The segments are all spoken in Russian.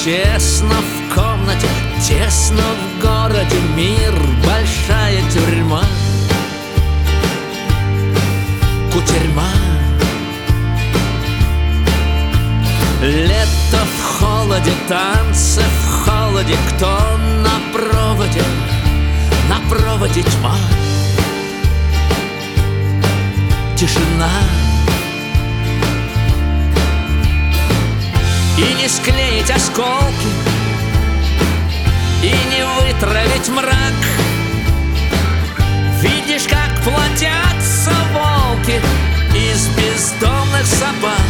Тесно в комнате, тесно в городе, мир, большая тюрьма, кутерьма. Лето в холоде, танцы в холоде, кто на проводе тьма, тишина. И не склеить осколки, и не вытравить мрак. Видишь, как плодятся волки из бездомных собак.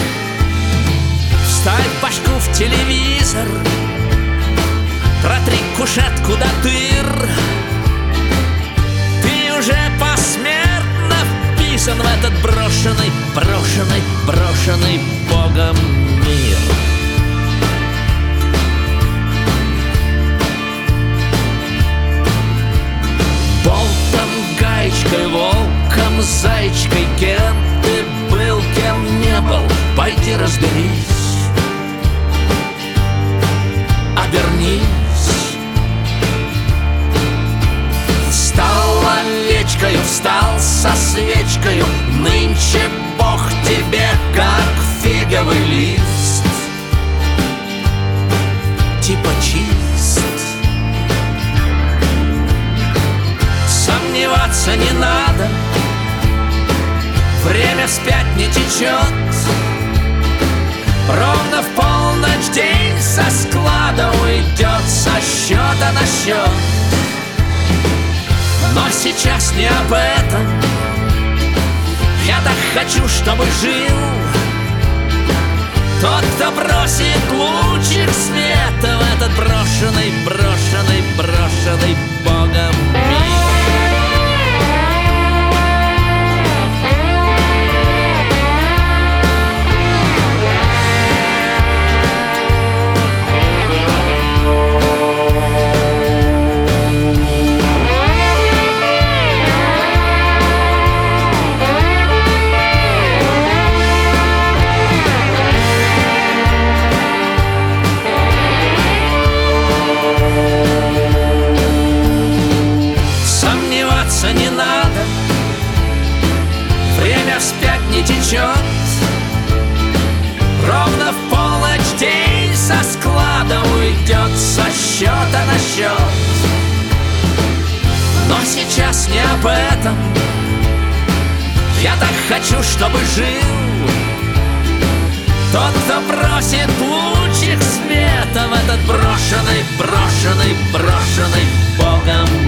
Вставь башку в телевизор, протри кушетку до дыр. Ты уже посмертно вписан в этот брошенный Богом мир. Болтом, гаечкой, волком, зайчкой, кем ты был, кем не был, пойди разберись, обернись. Встал овечкою, встал со свечкою, нынче Бог тебе как фиговый лист, типа чист. Сомневаться не надо, время вспять не течет. Ровно в полночь день со склада уйдет со счета на счет. Но сейчас не об этом. Я так хочу, чтобы жил тот, кто бросит лучик света в этот брошенный Богом мир. Не надо, время вспять не течет. Ровно в полночь день со склада уйдет со счета на счет. Но сейчас не об этом. Я так хочу, чтобы жил тот, кто бросит лучик света в этот брошенный Богом